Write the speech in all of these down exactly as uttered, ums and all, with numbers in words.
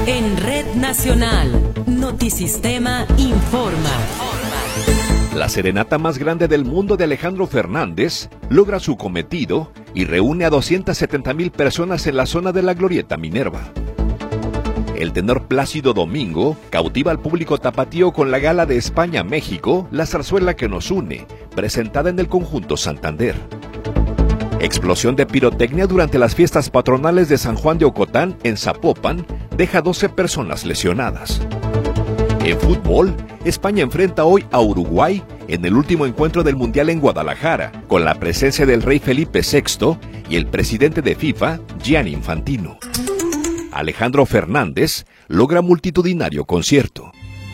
En Red Nacional, Notisistema informa. La serenata más grande del mundo de Alejandro Fernández logra su cometido y reúne a doscientas setenta mil personas en la zona de la Glorieta Minerva. El tenor Plácido Domingo cautiva al público tapatío con la gala de España-México, La zarzuela que nos une, presentada en el conjunto Santander. Explosión de pirotecnia durante las fiestas patronales de San Juan de Ocotán, en Zapopan, deja doce personas lesionadas. En fútbol, España enfrenta hoy a Uruguay en el último encuentro del Mundial en Guadalajara, con la presencia del rey Felipe sexto y el presidente de FIFA, Gianni Infantino. Alejandro Fernández logra multitudinario concierto.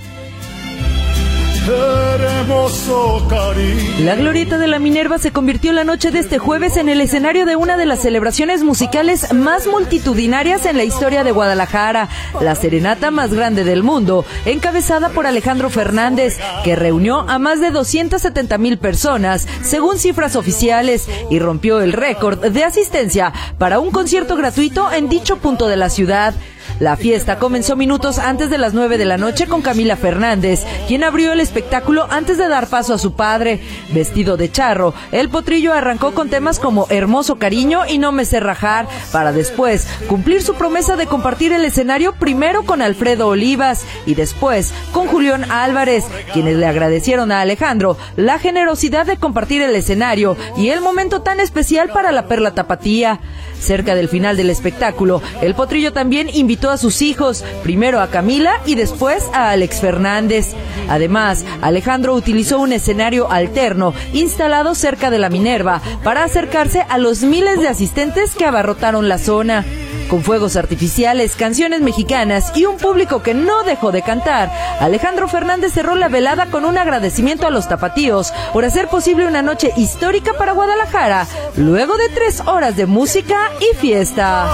La Glorieta de la Minerva se convirtió la noche de este jueves en el escenario de una de las celebraciones musicales más multitudinarias en la historia de Guadalajara, la serenata más grande del mundo, encabezada por Alejandro Fernández, que reunió a más de doscientas setenta mil personas, según cifras oficiales, y rompió el récord de asistencia para un concierto gratuito en dicho punto de la ciudad. La fiesta comenzó minutos antes de las nueve de la noche con Camila Fernández, quien abrió el espectáculo antes de dar paso a su padre. Vestido de charro, el potrillo arrancó con temas como Hermoso Cariño y No me sé rajar, para después cumplir su promesa de compartir el escenario primero con Alfredo Olivas y después con Julián Álvarez, quienes le agradecieron a Alejandro la generosidad de compartir el escenario y el momento tan especial para la Perla Tapatía. Cerca del final del espectáculo, el potrillo también invitó a sus hijos, primero a Camila y después a Alex Fernández. Además, Alejandro utilizó un escenario alterno instalado cerca de la Minerva para acercarse a los miles de asistentes que abarrotaron la zona. Con fuegos artificiales, canciones mexicanas y un público que no dejó de cantar, Alejandro Fernández cerró la velada con un agradecimiento a los tapatíos por hacer posible una noche histórica para Guadalajara, luego de tres horas de música y fiesta.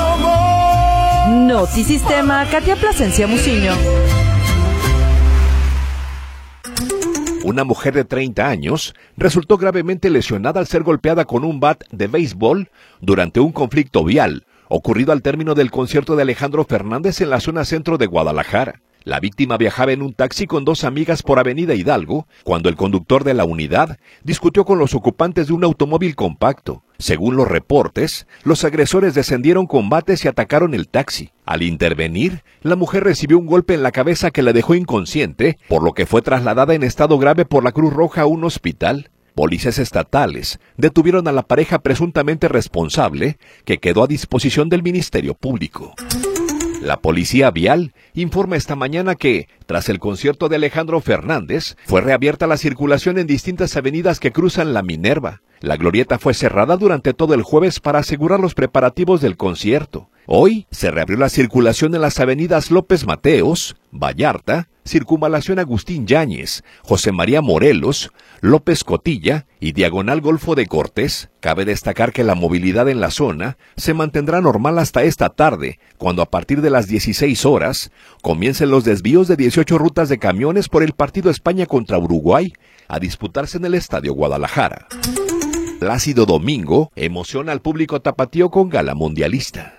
Notisistema, Katia Plasencia Muciño. Una mujer de treinta años resultó gravemente lesionada al ser golpeada con un bat de béisbol durante un conflicto vial ocurrido al término del concierto de Alejandro Fernández en la zona centro de Guadalajara. La víctima viajaba en un taxi con dos amigas por Avenida Hidalgo, cuando el conductor de la unidad discutió con los ocupantes de un automóvil compacto. Según los reportes, los agresores descendieron con bates y atacaron el taxi. Al intervenir, la mujer recibió un golpe en la cabeza que la dejó inconsciente, por lo que fue trasladada en estado grave por la Cruz Roja a un hospital. Policías estatales detuvieron a la pareja presuntamente responsable, que quedó a disposición del Ministerio Público. La Policía Vial informa esta mañana que, tras el concierto de Alejandro Fernández, fue reabierta la circulación en distintas avenidas que cruzan la Minerva. La glorieta fue cerrada durante todo el jueves para asegurar los preparativos del concierto. Hoy se reabrió la circulación en las avenidas López Mateos, Vallarta, Circunvalación Agustín Yáñez, José María Morelos, López Cotilla y Diagonal Golfo de Cortés. Cabe destacar que la movilidad en la zona se mantendrá normal hasta esta tarde, cuando a partir de las dieciséis horas comiencen los desvíos de dieciocho rutas de camiones por el partido España contra Uruguay, a disputarse en el Estadio Guadalajara. Plácido Domingo emociona al público tapatío con gala mundialista.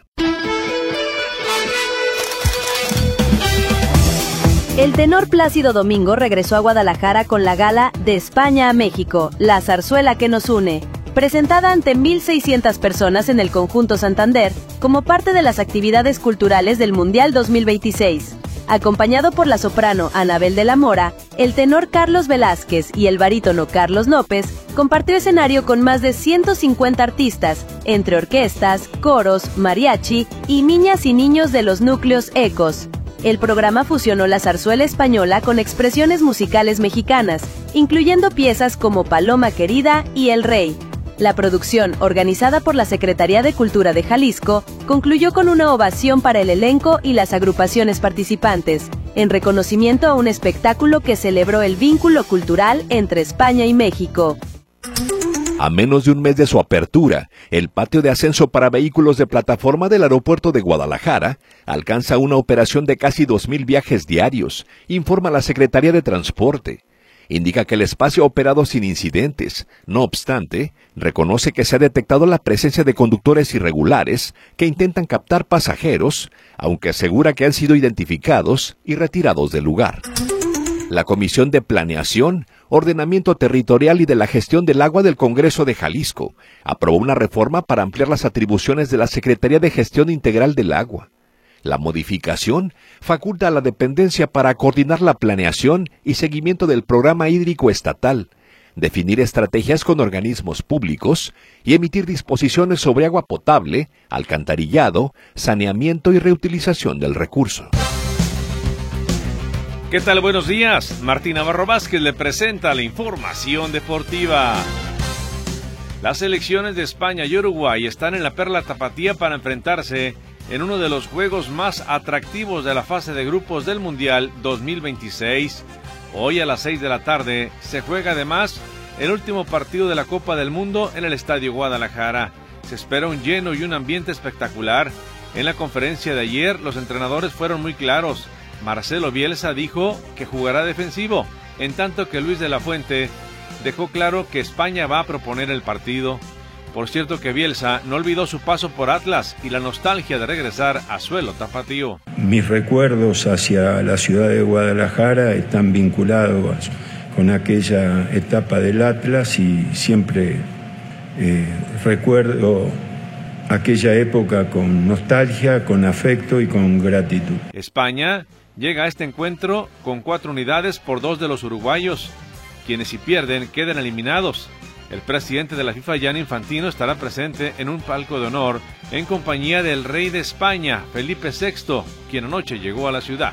El tenor Plácido Domingo regresó a Guadalajara con la gala de España a México, La zarzuela que nos une, presentada ante mil seiscientas personas en el conjunto Santander, como parte de las actividades culturales del Mundial dos mil veintiséis. Acompañado por la soprano Anabel de la Mora, el tenor Carlos Velázquez y el barítono Carlos López, compartió escenario con más de ciento cincuenta artistas, entre orquestas, coros, mariachi y niñas y niños de los núcleos Ecos. El programa fusionó la zarzuela española con expresiones musicales mexicanas, incluyendo piezas como Paloma Querida y El Rey. La producción, organizada por la Secretaría de Cultura de Jalisco, concluyó con una ovación para el elenco y las agrupaciones participantes, en reconocimiento a un espectáculo que celebró el vínculo cultural entre España y México. A menos de un mes de su apertura, el patio de ascenso para vehículos de plataforma del aeropuerto de Guadalajara alcanza una operación de casi dos mil viajes diarios, informa la Secretaría de Transporte. indica que el espacio ha operado sin incidentes. No obstante, reconoce que se ha detectado la presencia de conductores irregulares que intentan captar pasajeros, aunque asegura que han sido identificados y retirados del lugar. La Comisión de Planeación, Ordenamiento Territorial y de la Gestión del Agua del Congreso de Jalisco aprobó una reforma para ampliar las atribuciones de la Secretaría de Gestión Integral del Agua. La modificación faculta a la dependencia para coordinar la planeación y seguimiento del programa hídrico estatal, definir estrategias con organismos públicos y emitir disposiciones sobre agua potable, alcantarillado, saneamiento y reutilización del recurso. ¿Qué tal? Buenos días. Martín Navarro Vázquez le presenta la información deportiva. Las selecciones de España y Uruguay están en la Perla Tapatía para enfrentarse en uno de los juegos más atractivos de la fase de grupos del Mundial dos mil veintiséis. Hoy a las seis de la tarde se juega además el último partido de la Copa del Mundo en el Estadio Guadalajara. Se espera un lleno y un ambiente espectacular. En la conferencia de ayer los entrenadores fueron muy claros. Marcelo Bielsa dijo que jugará defensivo, en tanto que Luis de la Fuente dejó claro que España va a proponer el partido. Por cierto que Bielsa no olvidó su paso por Atlas y la nostalgia de regresar a suelo tapatío. Mis recuerdos hacia la ciudad de Guadalajara están vinculados con aquella etapa del Atlas y siempre eh, recuerdo aquella época con nostalgia, con afecto y con gratitud. España llega a este encuentro con cuatro unidades por dos de los uruguayos, quienes si pierden quedan eliminados. El presidente de la FIFA, Gianni Infantino, estará presente en un palco de honor en compañía del rey de España, Felipe sexto, quien anoche llegó a la ciudad.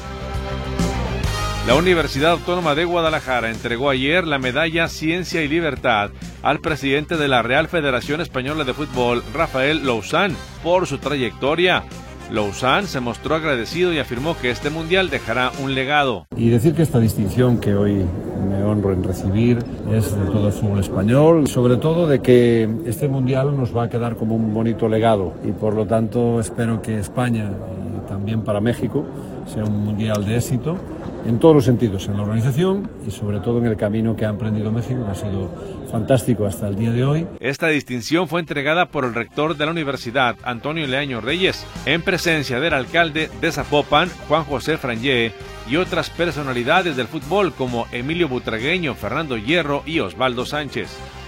La Universidad Autónoma de Guadalajara entregó ayer la medalla Ciencia y Libertad al presidente de la Real Federación Española de Fútbol, Rafael Lousán, por su trayectoria. Lousán se mostró agradecido y afirmó que este mundial dejará un legado. Y decir que esta distinción que hoy me honro en recibir es de todo el fútbol español, sobre todo de que este mundial nos va a quedar como un bonito legado y por lo tanto espero que España y también para México sea un mundial de éxito en todos los sentidos, en la organización y sobre todo en el camino que ha emprendido México, que ha sido fantástico hasta el día de hoy. Esta distinción fue entregada por el rector de la universidad, Antonio Leaño Reyes, en presencia del alcalde de Zapopan, Juan José Frangé, y otras personalidades del fútbol como Emilio Butragueño, Fernando Hierro y Osvaldo Sánchez.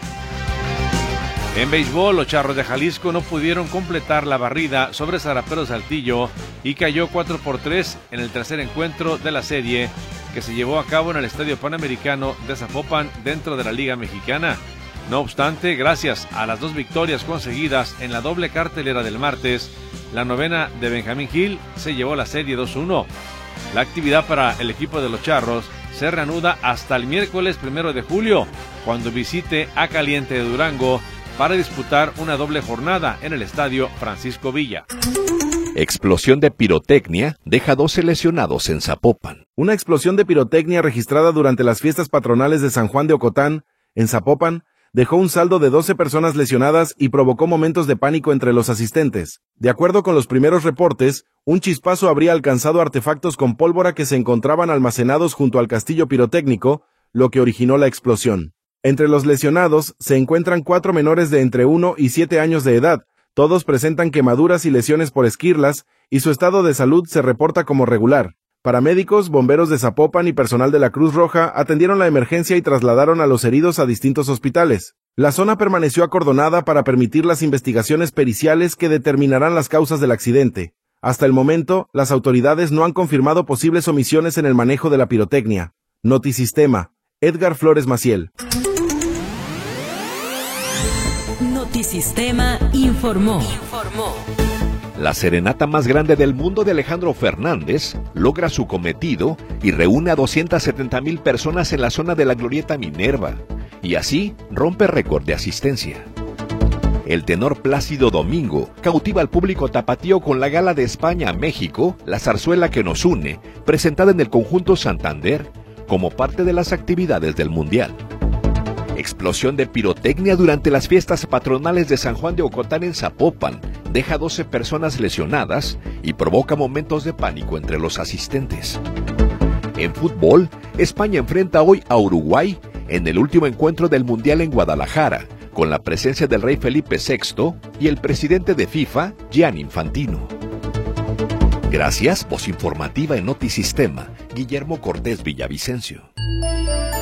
En béisbol, los Charros de Jalisco no pudieron completar la barrida sobre Zaraperos Saltillo y cayó cuatro por tres en el tercer encuentro de la serie que se llevó a cabo en el Estadio Panamericano de Zapopan dentro de la Liga Mexicana. No obstante, gracias a las dos victorias conseguidas en la doble cartelera del martes, la novena de Benjamín Gil se llevó la serie dos uno. La actividad para el equipo de los Charros se reanuda hasta el miércoles primero de julio, cuando visite a Caliente de Durango para disputar una doble jornada en el Estadio Francisco Villa. Explosión de pirotecnia deja doce lesionados en Zapopan. Una explosión de pirotecnia registrada durante las fiestas patronales de San Juan de Ocotán, en Zapopan, dejó un saldo de doce personas lesionadas y provocó momentos de pánico entre los asistentes. De acuerdo con los primeros reportes, un chispazo habría alcanzado artefactos con pólvora que se encontraban almacenados junto al castillo pirotécnico, lo que originó la explosión. Entre los lesionados se encuentran cuatro menores de entre uno y siete años de edad. Todos presentan quemaduras y lesiones por esquirlas, y su estado de salud se reporta como regular. Paramédicos, bomberos de Zapopan y personal de la Cruz Roja atendieron la emergencia y trasladaron a los heridos a distintos hospitales. La zona permaneció acordonada para permitir las investigaciones periciales que determinarán las causas del accidente. Hasta el momento, las autoridades no han confirmado posibles omisiones en el manejo de la pirotecnia. Notisistema, Edgar Flores Maciel. Notisistema informó. informó. La serenata más grande del mundo de Alejandro Fernández logra su cometido y reúne a doscientas setenta mil personas en la zona de la Glorieta Minerva, y así rompe récord de asistencia. El tenor Plácido Domingo cautiva al público tapatío con la gala de España a México, La zarzuela que nos une, presentada en el conjunto Santander, como parte de las actividades del Mundial. Explosión de pirotecnia durante las fiestas patronales de San Juan de Ocotán en Zapopan deja doce personas lesionadas y provoca momentos de pánico entre los asistentes. En fútbol, España enfrenta hoy a Uruguay en el último encuentro del Mundial en Guadalajara, con la presencia del rey Felipe sexto y el presidente de FIFA, Gianni Infantino. Gracias, voz informativa en Notisistema, Guillermo Cortés Villavicencio.